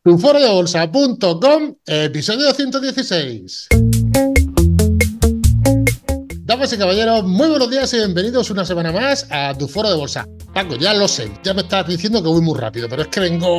Tuforodebolsa.com, episodio 116. Damas y caballeros, muy buenos días y bienvenidos una semana más a Tu Foro de Bolsa. Paco, ya lo sé, ya me estás diciendo que voy muy rápido, pero es que vengo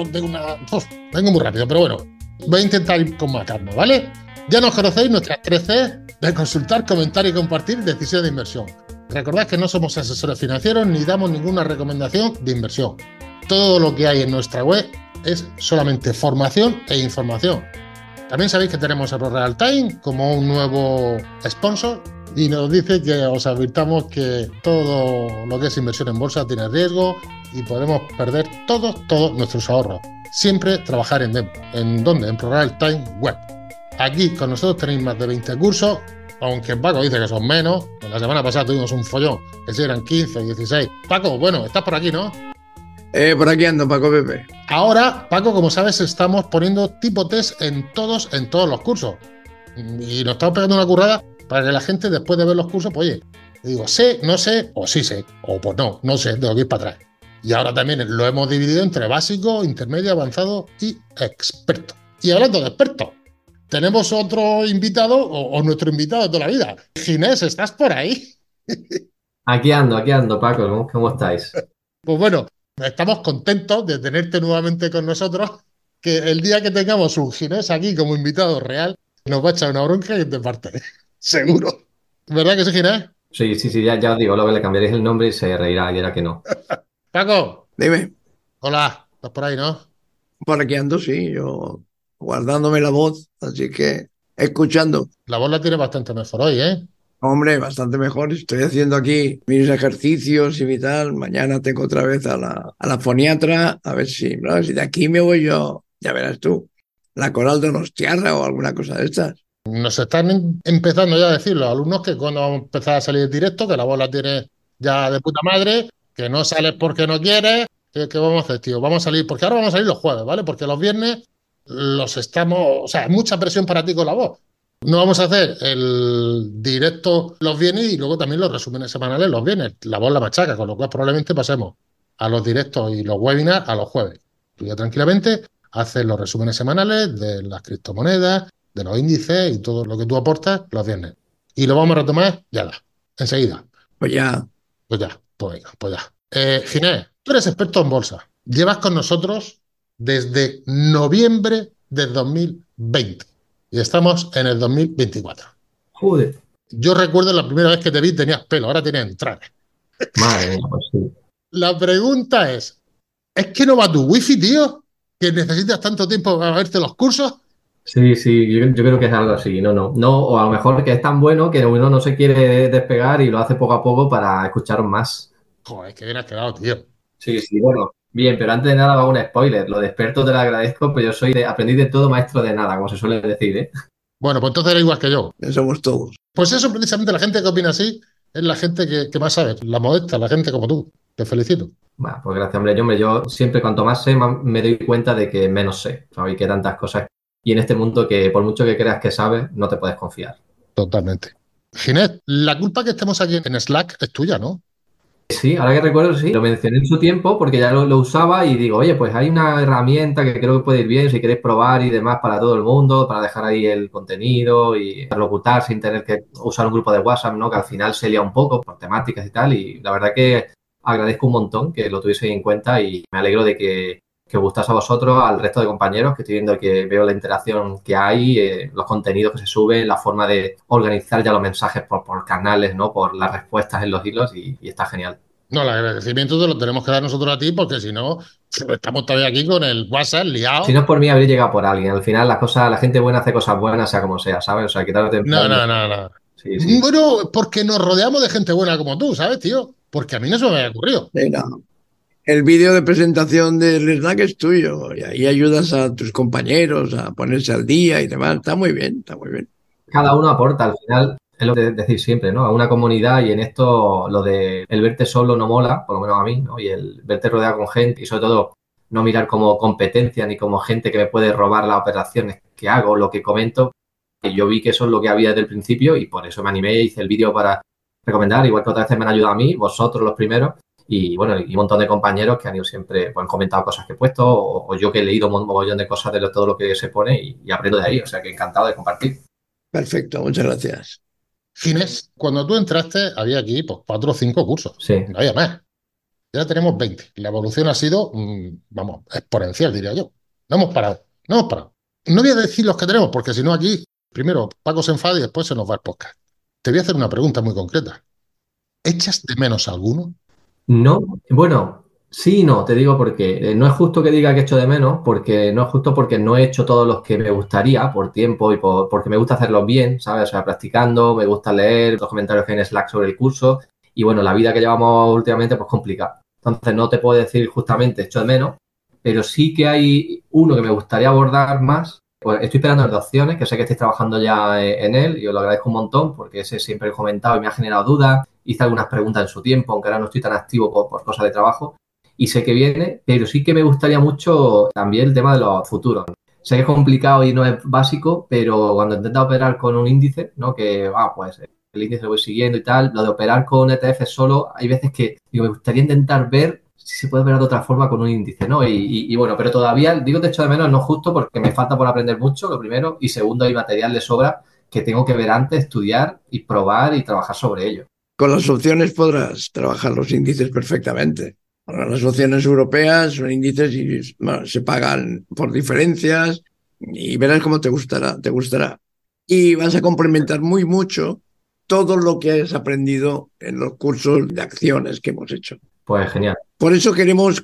muy rápido, pero bueno, voy a intentar ir con más calma, ¿vale? Ya nos conocéis nuestras 3 C de consultar, comentar y compartir decisiones de inversión. Recordad que no somos asesores financieros ni damos ninguna recomendación de inversión. Todo lo que hay en nuestra web es solamente formación e información. También sabéis que tenemos a Real Time como un nuevo sponsor y nos dice que os advirtamos que todo lo que es inversión en bolsa tiene riesgo y podemos perder todos nuestros ahorros. Siempre trabajar en demo. ¿En dónde? En Real Time Web. Aquí con nosotros tenéis más de 20 cursos, aunque Paco dice que son menos. La semana pasada tuvimos un follón, que si eran 15 o 16. Paco, bueno, estás por aquí, ¿no? Por aquí ando, Paco Pepe. Ahora, Paco, como sabes, estamos poniendo tipo test en todos los cursos. Y nos estamos pegando una currada para que la gente, después de ver los cursos, pues oye, digo, sé, no sé, o sí sé, o pues no sé, tengo que ir para atrás. Y ahora también lo hemos dividido entre básico, intermedio, avanzado y experto. Y hablando de expertos, tenemos otro invitado, o nuestro invitado de toda la vida. Ginés, ¿estás por ahí? Aquí ando, Paco, ¿cómo estáis? Pues bueno, estamos contentos de tenerte nuevamente con nosotros, que el día que tengamos un Ginés aquí como invitado real, nos va a echar una bronca y te parte. Seguro. ¿Verdad que sí, Ginés? Sí, ya os digo, lo que le cambiaréis el nombre y se reirá y dirá que no. Paco, Dime, hola, estás por ahí, ¿no? por aquí ando, sí, yo guardándome la voz, así que escuchando. La voz la tiene bastante mejor hoy, ¿eh? Hombre, bastante mejor. Estoy haciendo aquí mis ejercicios y mi tal. Mañana tengo otra vez a la foniatra, a ver si, no, si de aquí me voy yo, ya verás tú, la coral de Donostiarra o alguna cosa de estas. Nos están empezando ya a decir los alumnos que cuando vamos a empezar a salir en directo, que la voz la tiene ya de puta madre, que no sales porque no quieres. ¿Qué vamos a hacer, tío? Vamos a salir, porque ahora vamos a salir los jueves, ¿vale? Porque los viernes los estamos, o sea, es mucha presión para ti con la voz. No vamos a hacer el directo los viernes y luego también los resúmenes semanales los viernes. La voz la machaca, con lo cual probablemente pasemos a los directos y los webinars a los jueves. Tú ya tranquilamente haces los resúmenes semanales de las criptomonedas, de los índices y todo lo que tú aportas los viernes. Y lo vamos a retomar enseguida. Pues ya, Pues ya, pues venga, pues ya. Ginés, tú eres experto en bolsa. Llevas con nosotros desde noviembre del 2020 y estamos en el 2024. Joder, Yo recuerdo la primera vez que te vi tenías pelo, ahora tienes entradas. madre mía, pues sí. La pregunta ¿es que no va tu wifi, tío? ¿Que necesitas tanto tiempo para verte los cursos? Sí, yo creo que es algo así, no, o a lo mejor que es tan bueno que uno no se quiere despegar y lo hace poco a poco para escuchar más. Joder, que bien has quedado, tío. Sí, bueno, bien, pero antes de nada va un spoiler, lo de experto te lo agradezco, pero yo soy aprendiz de todo, maestro de nada, como se suele decir, ¿eh? Bueno, pues entonces era igual que yo. ya somos todos. Pues eso, precisamente, la gente que opina así es la gente que más sabe, la modesta, la gente como tú. Te felicito. Bueno, pues gracias, hombre. Yo siempre cuanto más sé, más me doy cuenta de que menos sé, ¿sabes? Y que tantas cosas. Y en este mundo que por mucho que creas que sabes, no te puedes confiar. Totalmente. Ginés, la culpa que estemos aquí en Slack es tuya, ¿no? Sí, ahora que recuerdo, sí, lo mencioné en su tiempo porque ya lo usaba y digo, oye, pues hay una herramienta que creo que puede ir bien si queréis probar y demás para todo el mundo, para dejar ahí el contenido y locutar sin tener que usar un grupo de WhatsApp, ¿no? Que al final se lía un poco por temáticas y tal. Y la verdad que agradezco un montón que lo tuvieseis en cuenta y me alegro de que os gustase a vosotros, al resto de compañeros, que estoy viendo que veo la interacción que hay, los contenidos que se suben, la forma de organizar ya los mensajes por canales, ¿no? Por las respuestas en los hilos y está genial. No, el agradecimiento te lo tenemos que dar nosotros a ti porque si no, estamos todavía aquí con el WhatsApp Si liado. no es por mí, habría llegado por alguien. Al final, las cosas, la gente buena hace cosas buenas, sea como sea, ¿sabes? O sea, que tarde o No, temprano. no, no, no. Sí. Bueno, porque nos rodeamos de gente buena como tú, ¿sabes, tío? Porque a mí no se me había ocurrido. Venga. El vídeo de presentación del Slack es tuyo y ahí ayudas a tus compañeros a ponerse al día y demás. Está muy bien, está muy bien. Cada uno aporta, al final, es lo que decir siempre, ¿no? A una comunidad y en esto lo de el verte solo no mola, por lo menos a mí, ¿no? Y el verte rodeado con gente y sobre todo no mirar como competencia ni como gente que me puede robar las operaciones que hago, lo que comento. Y yo vi que eso es lo que había desde el principio y por eso me animé, hice el vídeo para recomendar, igual que otras veces me han ayudado a mí, vosotros los primeros. Y bueno, y un montón de compañeros que han ido siempre, pues han comentado cosas que he puesto o yo que he leído un mogollón de cosas de todo lo que se pone y aprendo de ahí. O sea que encantado de compartir. Perfecto, muchas gracias. Ginés, cuando tú entraste, había aquí pues, 4 o 5 cursos, Sí. no había más. Ya tenemos 20. La evolución ha sido, vamos, exponencial, diría yo. No hemos parado, no hemos parado. No voy a decir los que tenemos, porque si no aquí, primero Paco se enfada y después se nos va el podcast. Te voy a hacer una pregunta muy concreta. ¿Echas de menos alguno? No, bueno, sí y no, te digo porque no es justo que diga que echo de menos, porque no es justo porque no he hecho todos los que me gustaría por tiempo y porque me gusta hacerlos bien, ¿sabes? O sea, practicando, me gusta leer los comentarios que hay en Slack sobre el curso y bueno, la vida que llevamos últimamente pues complicada. Entonces no te puedo decir justamente echo de menos, pero sí que hay uno que me gustaría abordar más. Pues estoy esperando las 2 opciones, que sé que estáis trabajando ya en él y os lo agradezco un montón porque ese siempre he comentado y me ha generado dudas. Hice algunas preguntas en su tiempo, aunque ahora no estoy tan activo por cosas de trabajo y sé que viene, pero sí que me gustaría mucho también el tema de los futuros. Sé que es complicado y no es básico, pero cuando intenta operar con un índice, ¿no? Que, pues el índice lo voy siguiendo y tal, lo de operar con ETF solo, hay veces que digo, me gustaría intentar ver si se puede operar de otra forma con un índice, ¿no? Y bueno, pero todavía, digo, te echo de menos, no justo porque me falta por aprender mucho, lo primero, y segundo, hay material de sobra que tengo que ver antes, estudiar y probar y trabajar sobre ello. Con las opciones podrás trabajar los índices perfectamente. Ahora, las opciones europeas son índices y bueno, se pagan por diferencias y verás cómo te gustará, te gustará. Y vas a complementar muy mucho todo lo que has aprendido en los cursos de acciones que hemos hecho. Pues genial. Por eso queremos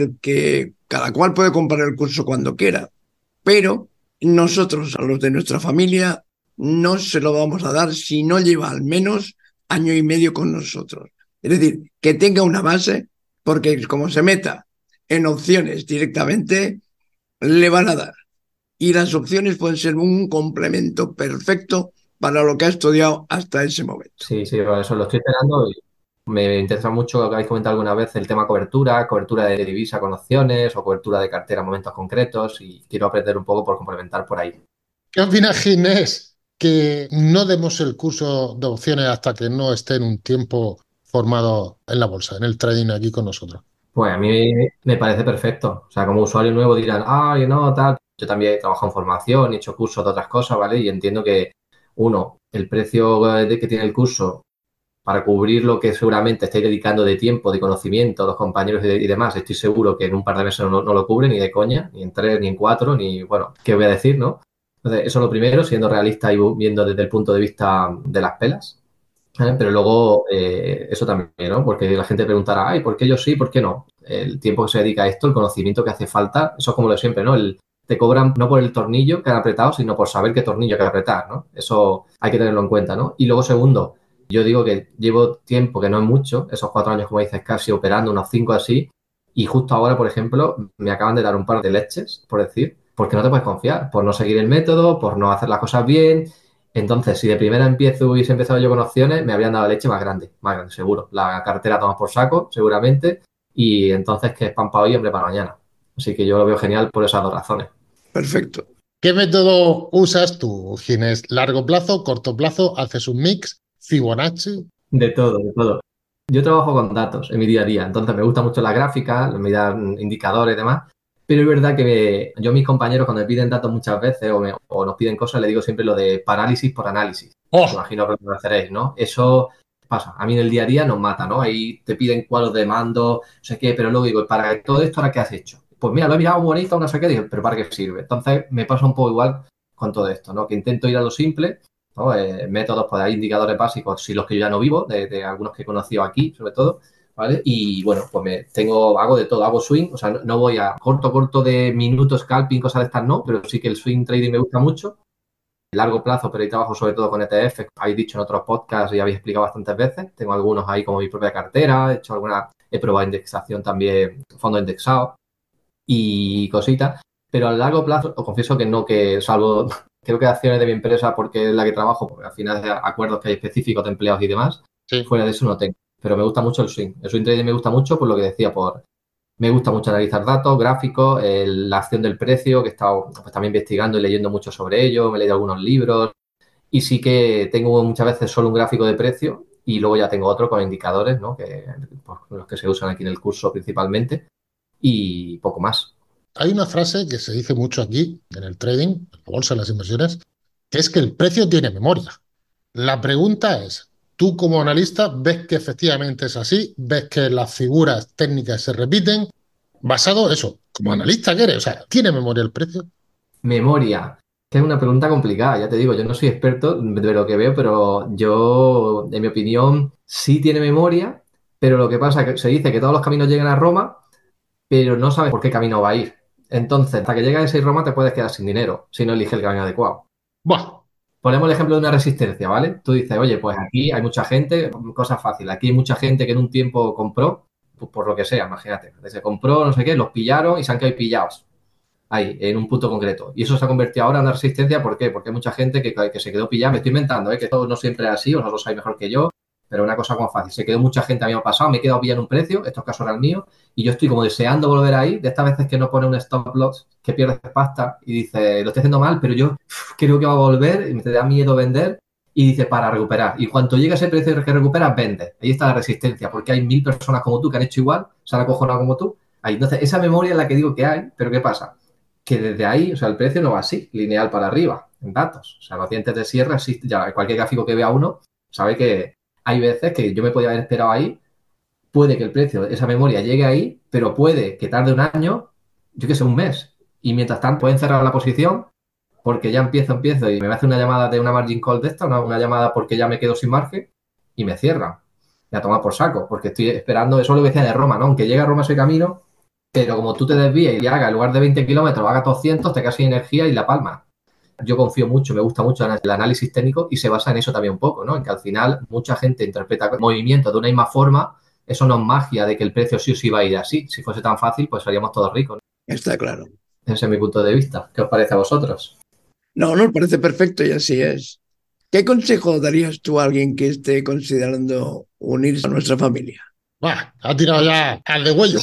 que cada cual puede comprar el curso cuando quiera, pero nosotros, a los de nuestra familia, no se lo vamos a dar si no lleva al menos año y medio con nosotros. Es decir, que tenga una base, porque como se meta en opciones directamente, le van a dar. Y las opciones pueden ser un complemento perfecto para lo que ha estudiado hasta ese momento. Sí, sí, por eso lo estoy esperando y me interesa mucho lo que habéis comentado alguna vez, el tema cobertura de divisa con opciones o cobertura de cartera en momentos concretos y quiero aprender un poco por complementar por ahí. ¿Qué opina Ginés que no demos el curso de opciones hasta que no esté en un tiempo formado en la bolsa, en el trading aquí con nosotros? Pues a mí me parece perfecto. O sea, como usuario nuevo dirán, ay, no, tal. Yo también he trabajado en formación, he hecho cursos de otras cosas, ¿vale? Y entiendo que, uno, el precio que tiene el curso para cubrir lo que seguramente estáis dedicando de tiempo, de conocimiento, los compañeros y demás, estoy seguro que en un par de meses no lo cubre ni de coña, ni en 3, ni en 4, ni, bueno, ¿qué voy a decir, no? Entonces, eso es lo primero, siendo realista y viendo desde el punto de vista de las pelas. Pero luego, eso también, ¿no? Porque la gente preguntará, ay, ¿por qué yo sí, por qué no? El tiempo que se dedica a esto, el conocimiento que hace falta, eso es como lo de siempre, ¿no? Te cobran no por el tornillo que han apretado, sino por saber qué tornillo hay que apretar, ¿no? Eso hay que tenerlo en cuenta, ¿no? Y luego, segundo, yo digo que llevo tiempo, que no es mucho, esos 4 años, como dices, casi operando, unos 5 así, y justo ahora, por ejemplo, me acaban de dar un par de leches, por decir, porque no te puedes confiar, por no seguir el método, por no hacer las cosas bien. Entonces, si de primera hubiese empezado yo con opciones, me habrían dado leche más grande, seguro. La cartera tomas por saco, seguramente, y entonces que es pan para hoy y hambre para mañana. Así que yo lo veo genial por esas 2 razones. Perfecto. ¿Qué método usas tú, Ginés? ¿Largo plazo, corto plazo? ¿Haces un mix? ¿Fibonacci? De todo, de todo. Yo trabajo con datos en mi día a día, entonces me gusta mucho la gráfica, me dan indicadores y demás, pero es verdad que yo a mis compañeros cuando me piden datos muchas veces o nos piden cosas, les digo siempre lo de parálisis por análisis. ¡Oh! Imagino que lo haceréis, ¿no? Eso pasa. A mí en el día a día nos mata, ¿no? Ahí te piden cuadros de mando, no sé qué, pero luego digo, ¿para todo esto ahora qué has hecho? Pues mira, lo he mirado muy bonito, no sé qué, digo, pero ¿para qué sirve? Entonces me pasa un poco igual con todo esto, ¿no? Que intento ir a lo simple, ¿no? Métodos, pues hay indicadores básicos, si los que yo ya no vivo, de algunos que he conocido aquí, sobre todo, ¿vale? Y bueno, pues hago de todo, hago swing, o sea, no voy a corto de minutos, scalping, cosas de estas, no, pero sí que el swing trading me gusta mucho largo plazo, pero ahí trabajo sobre todo con ETF, habéis dicho en otros podcasts y habéis explicado bastantes veces. Tengo algunos ahí como mi propia cartera, he probado indexación también, fondo indexado y cositas. Pero a largo plazo, os confieso que no, que salvo, creo que acciones de mi empresa porque es la que trabajo, porque al final de acuerdos que hay específicos de empleados y demás, Sí. fuera de eso no tengo. Pero me gusta mucho el swing. El swing trading me gusta mucho por lo que decía, me gusta mucho analizar datos, gráficos, la acción del precio, que he estado pues, también investigando y leyendo mucho sobre ello, me he leído algunos libros y sí que tengo muchas veces solo un gráfico de precio y luego ya tengo otro con indicadores, ¿no? Que, pues, los que se usan aquí en el curso principalmente y poco más. Hay una frase que se dice mucho aquí, en el trading, en la bolsa, en las inversiones, que es que el precio tiene memoria. La pregunta es, tú como analista ves que efectivamente es así, ves que las figuras técnicas se repiten, basado en eso, como analista que eres, o sea, ¿tiene memoria el precio? Memoria, que es una pregunta complicada, ya te digo, yo no soy experto de lo que veo, pero yo, en mi opinión, sí tiene memoria, pero lo que pasa es que se dice que todos los caminos llegan a Roma, pero no sabes por qué camino va a ir. Entonces, hasta que llegue a ese Roma te puedes quedar sin dinero si no eliges el camino adecuado. Buah, Ponemos el ejemplo de una resistencia, ¿vale? Tú dices, oye, pues aquí hay mucha gente, cosa fácil, aquí hay mucha gente que en un tiempo compró, pues por lo que sea, imagínate, se compró, no sé qué, los pillaron y se han quedado pillados ahí, en un punto concreto. Y eso se ha convertido ahora en una resistencia, ¿por qué? Porque hay mucha gente que se quedó pillada, me estoy inventando, ¿eh? Que todo no siempre es así, vosotros sabéis mejor que yo, pero una cosa como fácil, se quedó mucha gente, a mí me ha pasado, me he quedado pillado en un precio, estos casos eran míos, y yo estoy como deseando volver ahí, de estas veces que no pone un stop loss, que pierdes pasta, y dice, lo estoy haciendo mal, pero yo creo que va a volver, y me te da miedo vender, y dice, para recuperar. Y cuando llega ese precio que recuperas, vende. Ahí está la resistencia, porque hay 1000 personas como tú que han hecho igual, se han acojonado como tú. Ahí, entonces, esa memoria es la que digo que hay, pero ¿qué pasa? Que desde ahí, o sea, el precio no va así, lineal para arriba, en datos. O sea, los dientes de sierra existe, ya cualquier gráfico que vea uno sabe que hay veces que yo me podía haber esperado ahí, puede que el precio, esa memoria llegue ahí, pero puede que tarde un año, yo que sé, un mes. Y mientras tanto pueden cerrar la posición porque ya empiezo y me hace una llamada de una margin call de esta, una llamada porque ya me quedo sin margen y me cierran. Me a tomar por saco, porque estoy esperando, eso es lo que decía de Roma, ¿no? Aunque llegue a Roma ese camino, pero como tú te desvíes y haga, en lugar de 20 kilómetros, haga 200, te quedas sin energía y la palma. Yo confío mucho, me gusta mucho el análisis técnico y se basa en eso también un poco, ¿no? En que al final mucha gente interpreta movimientos de una misma forma, eso no es magia de que el precio sí o sí va a ir así. Si fuese tan fácil, pues seríamos todos ricos, ¿no? Está claro. Ese es mi punto de vista. ¿Qué os parece a vosotros? No, nos parece perfecto y así es. ¿Qué consejo darías tú a alguien que esté considerando unirse a nuestra familia? buah, ha tirado ya al de huello.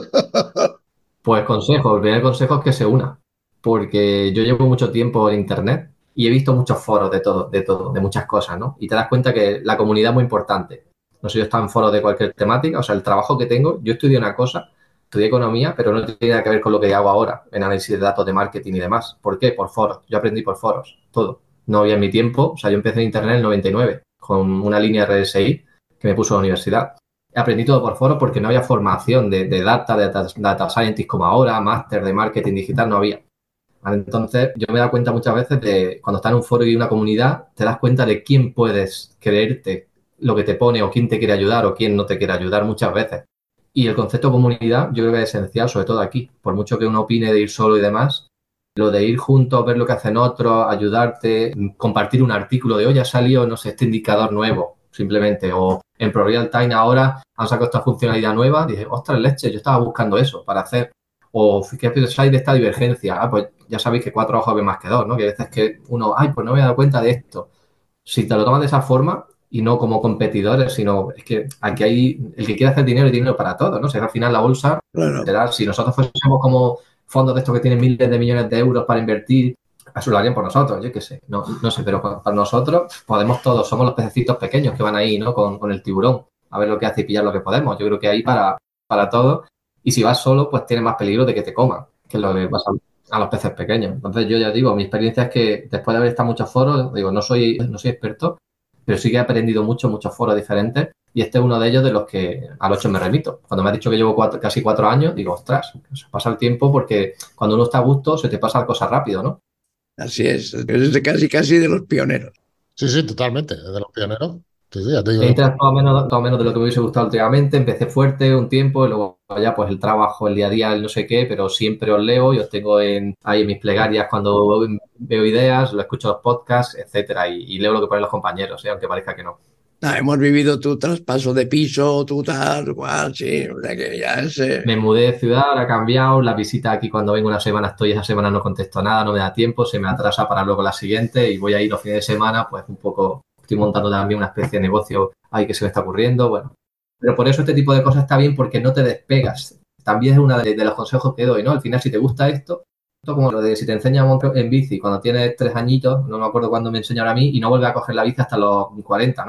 Pues consejo, el primer consejo es que se una, porque yo llevo mucho tiempo en internet y he visto muchos foros de todo, de muchas cosas, ¿no? Y te das cuenta que la comunidad es muy importante. No sé, yo estoy en foros de cualquier temática, o sea, el trabajo que tengo, yo estudié una cosa, estudié economía, pero no tiene nada que ver con lo que hago ahora en análisis de datos de marketing y demás. ¿Por qué? Por foros. Yo aprendí por foros, todo. No había en mi tiempo, o sea, yo empecé en internet en el 99 con una línea RSI que me puso a la universidad. Aprendí todo por foros porque no había formación de data scientist como ahora, máster de marketing digital, no había. ¿Vale? Entonces, yo me he dado cuenta muchas veces de cuando estás en un foro y una comunidad, te das cuenta de quién puedes creerte lo que te pone o quién te quiere ayudar o quién no te quiere ayudar muchas veces. Y el concepto de comunidad yo creo que es esencial, sobre todo aquí. Por mucho que uno opine de ir solo y demás, lo de ir juntos, ver lo que hacen otros, ayudarte, compartir un artículo de hoy ha salido, no sé, este indicador nuevo, simplemente, o en ProReal Time ahora han sacado esta funcionalidad nueva, dije, ostras, leche, yo estaba buscando eso para hacer. O qué pensáis de esta divergencia. Ah, pues ya sabéis que 4 ojos ven más que 2, ¿no? Que a veces que uno, ay, pues no me he dado cuenta de esto. Si te lo tomas de esa forma y no como competidores, sino es que aquí hay el que quiere hacer dinero y dinero para todo, ¿no? O sea, al final la bolsa, Claro. literal, si nosotros fuésemos como fondos de estos que tienen miles de millones de euros para invertir, eso lo harían por nosotros, yo qué sé, no sé, pero para nosotros podemos todos, somos los pececitos pequeños que van ahí, ¿no? Con el tiburón, a ver lo que hace y pillar lo que podemos. Yo creo que hay para todo. Y si vas solo, pues tienes más peligro de que te coman, que es lo que pasa a los peces pequeños. Entonces yo ya digo, mi experiencia es que después de haber estado en muchos foros, digo, no soy experto, pero sí que he aprendido mucho, muchos foros diferentes y este es uno de ellos de los que al 8 me remito. Cuando me has dicho que llevo casi 4 años, digo, ostras, se pasa el tiempo porque cuando uno está a gusto se te pasa la cosa rápido, ¿no? Así es de casi, casi de los pioneros. Sí, sí, totalmente, de los pioneros. Sí, sí, ya te He digo. interactuado menos de lo que me hubiese gustado últimamente. Empecé fuerte un tiempo y luego ya pues el trabajo, el día a día, el no sé qué, pero siempre os leo y os tengo ahí en mis plegarias cuando veo ideas, lo escucho los podcasts, etcétera, y leo lo que ponen los compañeros, aunque parezca que no. Ah, hemos vivido tu traspaso de piso, tu tal, cual, sí, o sea que ya es... Me mudé de ciudad, ahora ha cambiado, la visita aquí cuando vengo una semana estoy, esa semana no contesto nada, no me da tiempo, se me atrasa para luego la siguiente y voy a ir los fines de semana, pues un poco, estoy montando también una especie de negocio ahí que se me está ocurriendo, bueno. Pero por eso este tipo de cosas está bien porque no te despegas. También es uno de los consejos que doy, ¿no? Al final, si te gusta esto como lo de si te enseña a montar en bici cuando tienes 3 añitos, no me acuerdo cuándo me enseñaron a mí, y no vuelve a coger la bici hasta los 40, ¿no?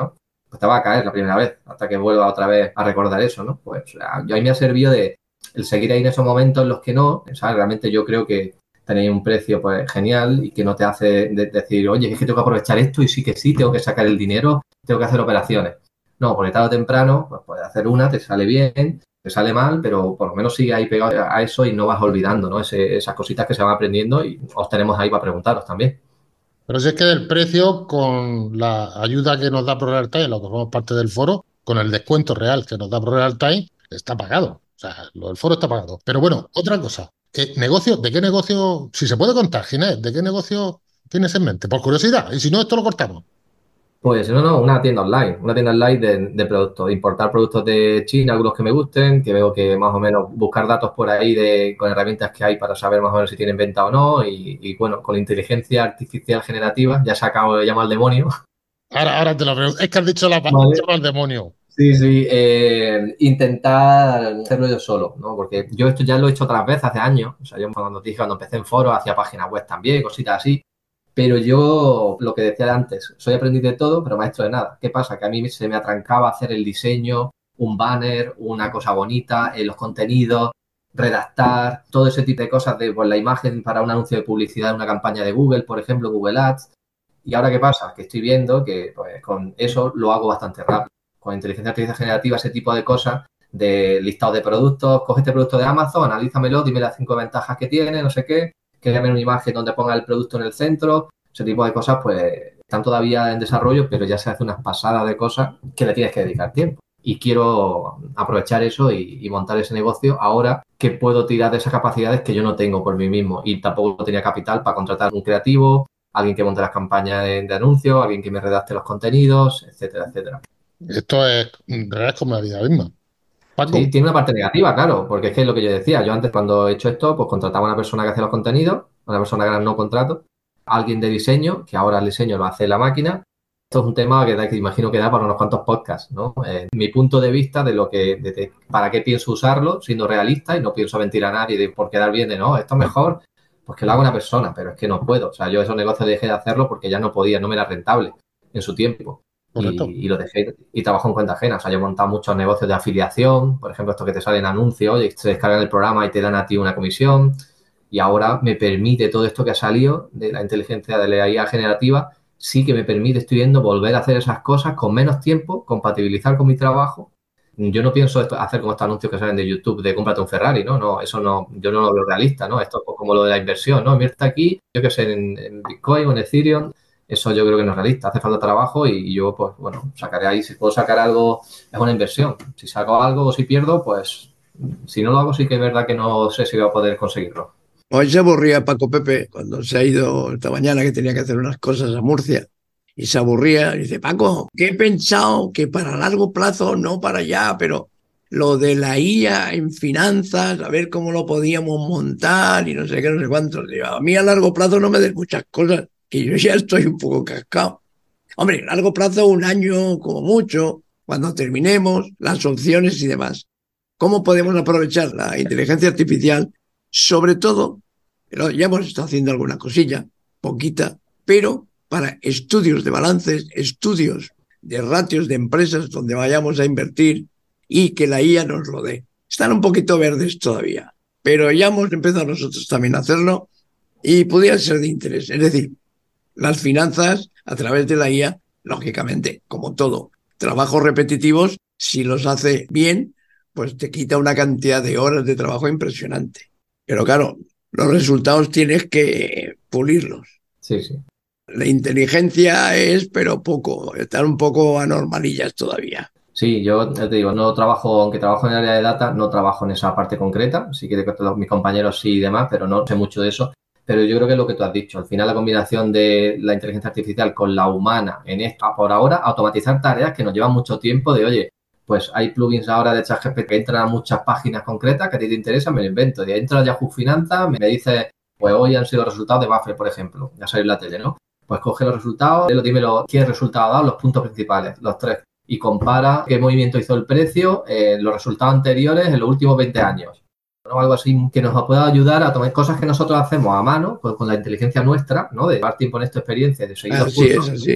pues te va a caer la primera vez hasta que vuelva otra vez a recordar eso, ¿no? Pues a mí me ha servido de el seguir ahí en esos momentos en los que no, ¿sabes? Realmente yo creo que tenéis un precio pues genial y que no te hace decir, oye, es que tengo que aprovechar esto y sí que sí, tengo que sacar el dinero, tengo que hacer operaciones. No, porque tarde o temprano, pues puedes hacer una, te sale bien, te sale mal, pero por lo menos sigue ahí pegado a eso y no vas olvidando, ¿no? Esas cositas que se van aprendiendo y os tenemos ahí para preguntaros también. Pero si es que del precio, con la ayuda que nos da ProRealTime, lo que formamos parte del foro, con el descuento real que nos da ProRealTime, está pagado. O sea, lo del foro está pagado. Pero bueno, otra cosa. ¿De qué negocio, si se puede contar, Ginés, de qué negocio tienes en mente? Por curiosidad. Y si no, esto lo cortamos. Pues no, una tienda online de productos, importar productos de China, algunos que me gusten, que veo que más o menos buscar datos por ahí con herramientas que hay para saber más o menos si tienen venta o no y bueno, con inteligencia artificial generativa, ya se acabo de llamar al demonio, Ahora te lo pregunto. Es que has dicho la palabra ¿vale? al demonio. Sí, sí, intentar hacerlo yo solo, ¿no? Porque yo esto ya lo he hecho otras veces hace años, o sea, yo cuando empecé en foro, hacía páginas web también, cositas así, pero yo, lo que decía antes, soy aprendiz de todo, pero maestro de nada. ¿Qué pasa? Que a mí se me atrancaba hacer el diseño, un banner, una cosa bonita, los contenidos, redactar, todo ese tipo de cosas de pues, la imagen para un anuncio de publicidad en una campaña de Google, por ejemplo, Google Ads. ¿Y ahora qué pasa? Que estoy viendo que pues, con eso lo hago bastante rápido. Con inteligencia artificial generativa, ese tipo de cosas, de listado de productos, coge este producto de Amazon, analízamelo, dime las 5 ventajas que tiene, no sé qué, créame una imagen donde ponga el producto en el centro, ese tipo de cosas, pues están todavía en desarrollo, pero ya se hace unas pasadas de cosas que le tienes que dedicar tiempo. Y quiero aprovechar eso y montar ese negocio ahora que puedo tirar de esas capacidades que yo no tengo por mí mismo. Y tampoco tenía capital para contratar un creativo, alguien que monte las campañas de anuncios, alguien que me redacte los contenidos, etcétera, etcétera. Esto es, en realidad es como la vida misma. Sí, Paco, tiene una parte negativa, claro, porque es que es lo que yo decía. Yo antes, cuando he hecho esto, pues contrataba a una persona que hacía los contenidos, una persona que era no contrato, alguien de diseño, que ahora el diseño lo hace la máquina. Esto es un tema que imagino que da para unos cuantos podcasts, ¿no? Mi punto de vista de lo que, para qué pienso usarlo, siendo realista y no pienso mentir a nadie de por quedar bien de no, esto es mejor, pues que lo haga una persona, pero es que no puedo. O sea, yo esos negocios dejé de hacerlo porque ya no podía, no me era rentable en su tiempo correcto. y lo dejé y trabajo en cuenta ajena. O sea, yo he montado muchos negocios de afiliación, por ejemplo, esto que te salen anuncios y se descargan el programa y te dan a ti una comisión. Y ahora me permite todo esto que ha salido de la inteligencia de la IA generativa, sí que me permite, estoy viendo, volver a hacer esas cosas con menos tiempo, compatibilizar con mi trabajo. Yo no pienso hacer como estos anuncios que salen de YouTube de cómprate un Ferrari, ¿no? No, eso no, yo no lo veo realista, ¿no? Esto es como lo de la inversión, ¿no? Invierte aquí, yo que sé, en Bitcoin o en Ethereum, eso yo creo que no es realista, hace falta trabajo y yo, pues, bueno, sacaré ahí, si puedo sacar algo, es una inversión. Si saco algo o si pierdo, pues, si no lo hago, sí que es verdad que no sé si voy a poder conseguirlo. Hoy se aburría Paco Pepe cuando se ha ido esta mañana que tenía que hacer unas cosas a Murcia. Y se aburría y dice, Paco, que he pensado que para largo plazo, no para allá, pero lo de la IA en finanzas, a ver cómo lo podíamos montar y no sé qué, no sé cuánto. Digo, a mí a largo plazo no me des muchas cosas, que yo ya estoy un poco cascado. Hombre, a largo plazo, un año como mucho, cuando terminemos las opciones y demás. ¿Cómo podemos aprovechar la inteligencia artificial? Sobre todo, pero ya hemos estado haciendo alguna cosilla, poquita, pero para estudios de balances, estudios de ratios de empresas donde vayamos a invertir y que la IA nos lo dé. Están un poquito verdes todavía, pero ya hemos empezado nosotros también a hacerlo y podría ser de interés. Es decir, las finanzas a través de la IA, lógicamente, como todo, trabajos repetitivos, si los hace bien, pues te quita una cantidad de horas de trabajo impresionante. Pero claro, los resultados tienes que pulirlos. Sí, sí. La inteligencia es, pero poco, están un poco anormalillas todavía. Sí, yo te digo, no trabajo, aunque trabajo en el área de data, no trabajo en esa parte concreta. Sí que todos mis compañeros sí y demás, pero no sé mucho de eso. Pero yo creo que es lo que tú has dicho. Al final, la combinación de la inteligencia artificial con la humana en esta, por ahora, automatizar tareas que nos llevan mucho tiempo de, oye, pues hay plugins ahora de ChatGPT que entran a muchas páginas concretas que a ti te interesan, me lo invento. Y entro a Yahoo Finanzas, me dice, pues hoy han sido los resultados de Buffett, por ejemplo. Ya salió en la tele, ¿no? Pues coge los resultados, dímelo, qué resultado ha dado, los puntos principales, los tres y compara qué movimiento hizo el precio en los resultados anteriores en los últimos 20 años. ¿No? Algo así que nos pueda ayudar a tomar cosas que nosotros hacemos a mano, pues con la inteligencia nuestra, ¿no? De llevar tiempo en esta experiencia, de seguir los Así es, cursos, así.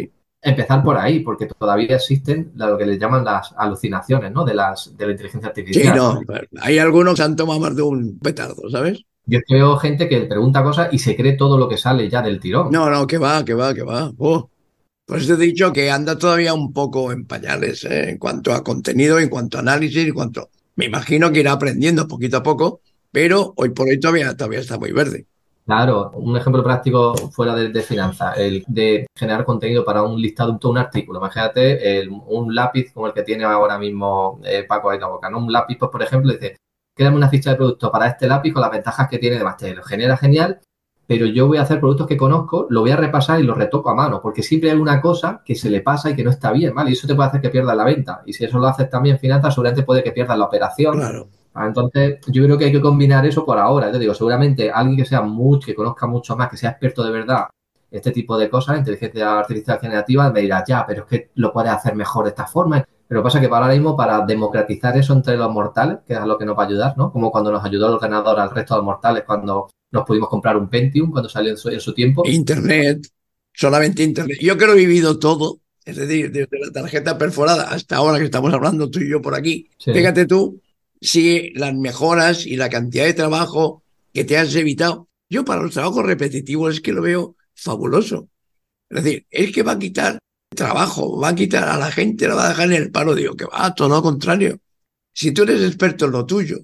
empezar por ahí, porque todavía existen lo que le llaman las alucinaciones, ¿no? De la inteligencia Sí, artificial. no, hay algunos que han tomado más de un petardo, ¿sabes? Yo es que veo gente que pregunta cosas y se cree todo lo que sale ya del tirón. No, no, que va, que va, que va. Oh. Pues te he dicho que anda todavía un poco en pañales, en cuanto a contenido, en cuanto a análisis, en cuanto... Me imagino que irá aprendiendo poquito a poco, pero hoy por hoy todavía está muy verde. Claro, un ejemplo práctico fuera de finanzas, el de generar contenido para un listado, un artículo. Imagínate un lápiz como el que tiene ahora mismo Paco ahí en la boca, ¿no? Un lápiz, pues por ejemplo, dice, créame una ficha de producto para este lápiz con las ventajas que tiene, además te lo genera genial, pero yo voy a hacer productos que conozco, lo voy a repasar y los retoco a mano, porque siempre hay una cosa que se le pasa y que no está bien, ¿vale? Y eso te puede hacer que pierdas la venta. Y si eso lo haces también en finanzas, seguramente puede que pierdas la operación. Claro. Entonces, yo creo que hay que combinar eso por ahora. Yo digo, seguramente alguien que sea mucho, que conozca mucho más, que sea experto de verdad, este tipo de cosas, inteligencia artificial generativa, me dirá, ya, pero es que lo puedes hacer mejor de esta forma. Pero lo que pasa es que para ahora mismo, para democratizar eso entre los mortales, que es a lo que nos va a ayudar, ¿no? Como cuando nos ayudó el ordenador al resto de los mortales, cuando nos pudimos comprar un Pentium, cuando salió en su tiempo. Internet, solamente Internet. Yo que lo he vivido todo, es decir, desde la tarjeta perforada hasta ahora que estamos hablando tú y yo por aquí. Sí. Fíjate tú si las mejoras y la cantidad de trabajo que te has evitado. Yo para los trabajos repetitivos es que lo veo fabuloso. Es decir, es que va a quitar trabajo, va a quitar a la gente, la va a dejar en el paro. Digo, que va, todo lo contrario. Si tú eres experto en lo tuyo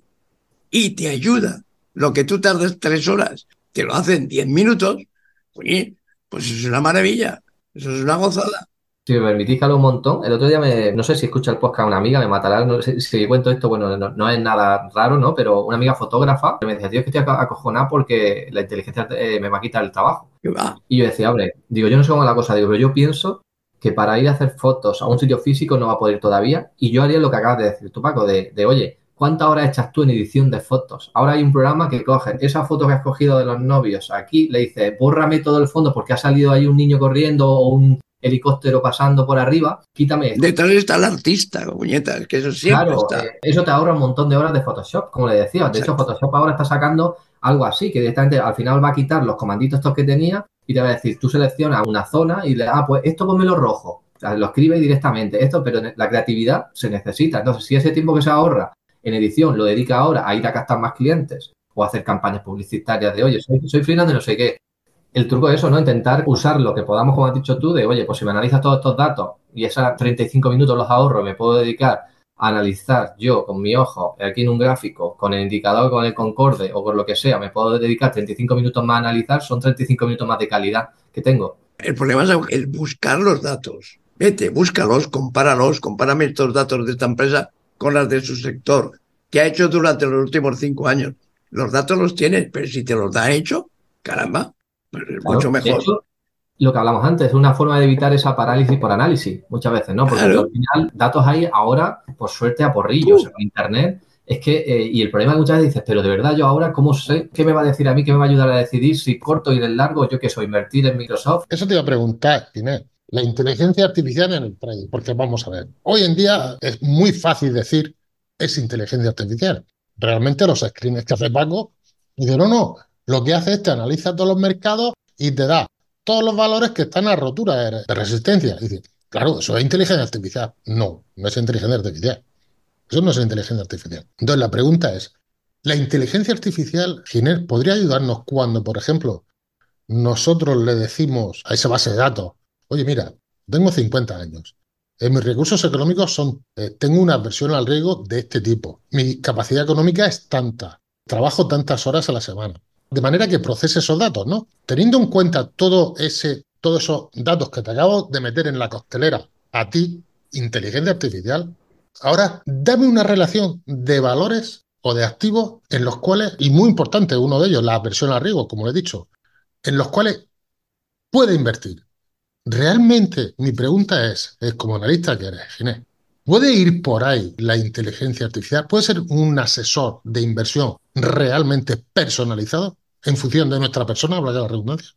y te ayuda, lo que tú tardas 3 horas, te lo hacen 10 minutos, oye, pues eso es una maravilla, eso es una gozada. Si me permitís que hable un montón, el otro día no sé si escucha el podcast una amiga, me matará, no sé si cuento esto, bueno, no es nada raro, ¿no? Pero una amiga fotógrafa me decía, tío, es que estoy acojonada porque la inteligencia me va a quitar el trabajo. Que va. Y yo decía, hombre, digo, yo no sé cómo es la cosa, digo, pero yo pienso que para ir a hacer fotos a un sitio físico no va a poder todavía, y yo haría lo que acabas de decir tú, Paco, oye, ¿cuántas horas echas tú en edición de fotos? Ahora hay un programa que coge esa foto que has cogido de los novios, aquí le dice, bórrame todo el fondo porque ha salido ahí un niño corriendo o un helicóptero pasando por arriba, quítame esto. Detrás está el artista, puñetas, que eso siempre Claro, está. eso te ahorra un montón de horas de Photoshop, como le decía. De hecho, Exacto. Photoshop ahora está sacando algo así, que directamente al final va a quitar los comanditos estos que tenía y te va a decir, tú seleccionas una zona y le pues esto ponmelo rojo. O sea, lo escribe directamente, esto, pero la creatividad se necesita. Entonces, si ese tiempo que se ahorra en edición lo dedica ahora a ir a captar más clientes o a hacer campañas publicitarias de, oye, soy freelance de no sé qué. El truco es eso, ¿no? Intentar usar lo que podamos, como has dicho tú, de, oye, pues si me analizas todos estos datos y esos 35 minutos los ahorro, me puedo dedicar a analizar yo con mi ojo aquí en un gráfico, con el indicador, con el concorde o con lo que sea, me puedo dedicar 35 minutos más a analizar, son 35 minutos más de calidad que tengo. El problema es el buscar los datos. Vete, búscalos, compáralos, compárame estos datos de esta empresa con las de su sector. ¿Qué ha hecho durante los últimos 5 años? Los datos los tienes, pero si te los da hecho, caramba, pues es Claro. mucho De mejor. hecho, lo que hablamos antes, es una forma de evitar esa parálisis por análisis, muchas veces, ¿no? Porque Claro. al final, datos hay ahora, por suerte, a porrillos en Internet. Es que, y el problema es que muchas veces dices, pero de verdad yo ahora, ¿cómo sé qué me va a decir a mí, qué me va a ayudar a decidir si corto y del largo, yo qué soy, invertir en Microsoft? Eso te iba a preguntar, Inés. La inteligencia artificial en el trading, porque vamos a ver, hoy en día es muy fácil decir es inteligencia artificial. Realmente los screens que hace Paco, dice, no, lo que hace es te analiza todos los mercados y te da todos los valores que están a rotura de resistencia. Y dice, claro, eso es inteligencia artificial. No, no es inteligencia artificial. Eso no es inteligencia artificial. Entonces la pregunta es, ¿la inteligencia artificial, Ginés, podría ayudarnos cuando, por ejemplo, nosotros le decimos a esa base de datos, oye, mira, tengo 50 años, mis recursos económicos son, tengo una aversión al riesgo de este tipo, mi capacidad económica es tanta, trabajo tantas horas a la semana, de manera que procese esos datos, ¿no? Teniendo en cuenta todos esos datos que te acabo de meter en la costelera a ti, inteligencia artificial, ahora dame una relación de valores o de activos en los cuales, y muy importante uno de ellos, la aversión al riesgo, como he dicho, en los cuales puede invertir. Realmente, mi pregunta es como analista que eres, Ginés, ¿puede ir por ahí la inteligencia artificial? ¿Puede ser un asesor de inversión realmente personalizado en función de nuestra persona, habla de la redundancia?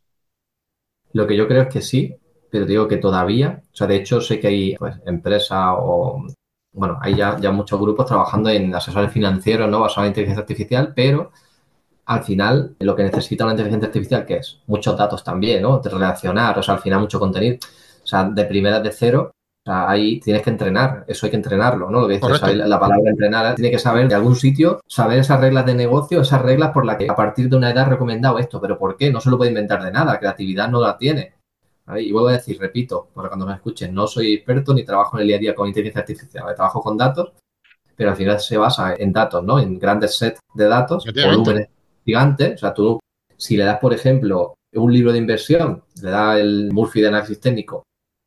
Lo que yo creo es que sí, pero digo que todavía, o sea, de hecho sé que hay pues, empresas o, bueno, hay ya muchos grupos trabajando en asesores financieros, ¿no? Basados en inteligencia artificial, pero al final lo que necesita una inteligencia artificial, ¿qué es? Muchos datos también, ¿no? De relacionar, o sea, al final mucho contenido. O sea, de primeras de cero. O sea, ahí tienes que entrenar, eso hay que entrenarlo, ¿no? Lo que dices, ahí la palabra entrenar, tiene que saber de algún sitio, saber esas reglas de negocio, esas reglas por las que a partir de una edad recomendado esto, pero ¿por qué? No se lo puede inventar de nada, creatividad no la tiene. ¿Vale? Y vuelvo a decir, repito, para cuando me escuchen, no soy experto ni trabajo en el día a día con inteligencia artificial, trabajo con datos, pero al final se basa en datos, ¿no? En grandes sets de datos, volúmenes gigantes, o sea, tú, si le das, por ejemplo, un libro de inversión, le das el Murphy de análisis técnico,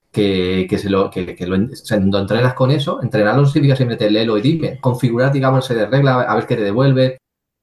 que lo entrenas con eso, entrenarlo no significa siempre léelo y dime, configurar, digamos, de regla, a ver qué te devuelve.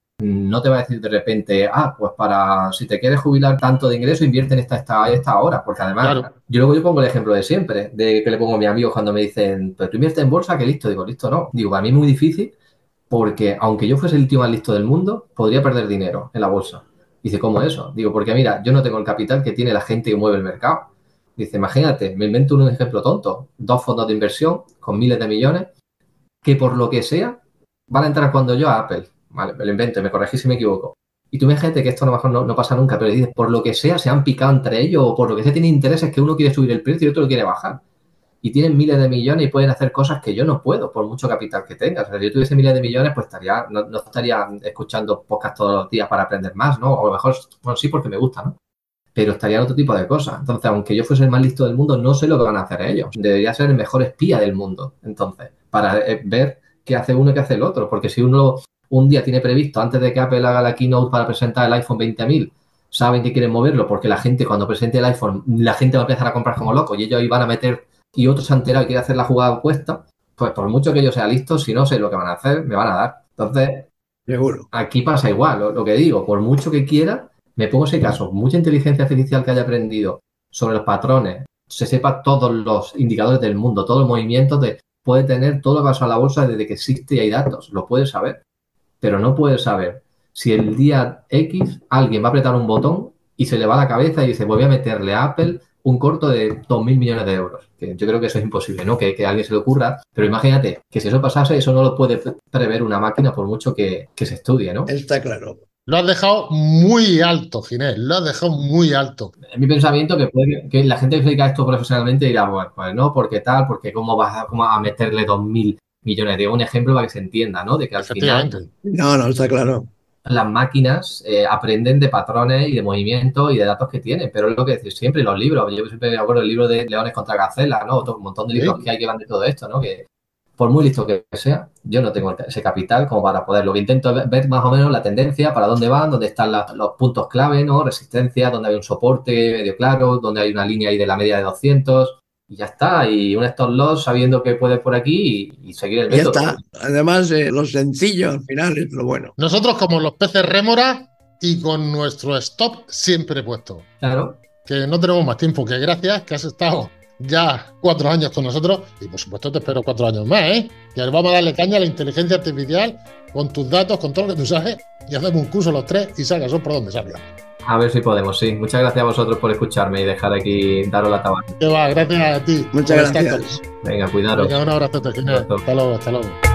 No te va a decir de repente, pues si te quieres jubilar tanto de ingreso, invierte en esta hora, porque además, claro. Yo pongo el ejemplo de siempre, de que le pongo a mis amigos cuando me dicen, pero tú inviertes en bolsa, que listo, digo, listo, no. Digo, para mí es muy difícil, porque aunque yo fuese el tío más listo del mundo, podría perder dinero en la bolsa. Dice, ¿cómo eso? Digo, porque mira, yo no tengo el capital que tiene la gente que mueve el mercado. Dice, imagínate, me invento un ejemplo tonto, 2 fondos de inversión con miles de millones, que por lo que sea, van a entrar cuando yo a Apple. Vale, me lo invento, me corregís si me equivoco. Y tú imagínate que esto a lo mejor no pasa nunca, pero le dices, por lo que sea, se han picado entre ellos, o por lo que sea, tienen intereses que uno quiere subir el precio y otro lo quiere bajar. Y tienen miles de millones y pueden hacer cosas que yo no puedo, por mucho capital que tenga. O sea, si yo tuviese miles de millones, pues no estaría escuchando podcast todos los días para aprender más, ¿no? O a lo mejor, bueno, sí, porque me gusta, ¿no? Pero estaría en otro tipo de cosas. Entonces, aunque yo fuese el más listo del mundo, no sé lo que van a hacer ellos. Debería ser el mejor espía del mundo, entonces, para ver qué hace uno y qué hace el otro. Porque si uno un día tiene previsto, antes de que Apple haga la keynote para presentar el iPhone 20.000, saben que quieren moverlo porque la gente, cuando presente el iPhone, la gente va a empezar a comprar como loco y ellos ahí van a meter, y otros se han enterado y quieren hacer la jugada opuesta, pues por mucho que yo sea listo, si no sé lo que van a hacer, me van a dar. Entonces, seguro. Aquí pasa igual, lo que digo, por mucho que quiera, me pongo ese caso, mucha inteligencia artificial que haya aprendido sobre los patrones, se sepa todos los indicadores del mundo, todos los movimientos, puede tener todo lo que pasa a la bolsa desde que existe y hay datos, lo puede saber, pero no puede saber si el día X alguien va a apretar un botón y se le va la cabeza y dice, voy a meterle a Apple un corto de 2.000 millones de euros. Que yo creo que eso es imposible, ¿no? Que a alguien se le ocurra, pero imagínate que si eso pasase, eso no lo puede prever una máquina por mucho que se estudie, ¿no? Está claro. Lo has dejado muy alto, Ginés, lo has dejado muy alto. Es mi pensamiento que la gente que se dedica a esto profesionalmente dirá, bueno, pues no, porque tal, porque cómo vas a meterle 2.000 millones. Digo un ejemplo para que se entienda, ¿no? De que al final... No, está claro. Las máquinas aprenden de patrones y de movimientos y de datos que tienen, pero es lo que decís siempre, los libros. Yo siempre me acuerdo del libro de Leones contra Gacelas, ¿no? Un montón de libros que hay que van de todo esto, ¿no? Que por muy listo que sea, yo no tengo ese capital como para poder. Lo que intento es ver más o menos la tendencia, para dónde van, dónde están los puntos clave, ¿no? Resistencia, dónde hay un soporte medio claro, dónde hay una línea ahí de la media de 200 y ya está. Y un stop loss sabiendo que puede por aquí y seguir el método. Ya está. Además, lo sencillo al final es lo bueno. Nosotros como los peces rémora y con nuestro stop siempre puesto. Claro. Que no tenemos más tiempo, que gracias, que has estado ya 4 años con nosotros y por supuesto te espero 4 años más, ¿eh? Y ahora vamos a darle caña a la inteligencia artificial con tus datos, con todo lo que tú sabes y hacemos un curso los 3 y salgas por donde salga. A ver si podemos, sí. Muchas gracias a vosotros por escucharme y dejar aquí, daros la tabaca. Que va, gracias a ti. Muchas gracias. Venga, cuidaros. Venga, un abrazo, hasta luego.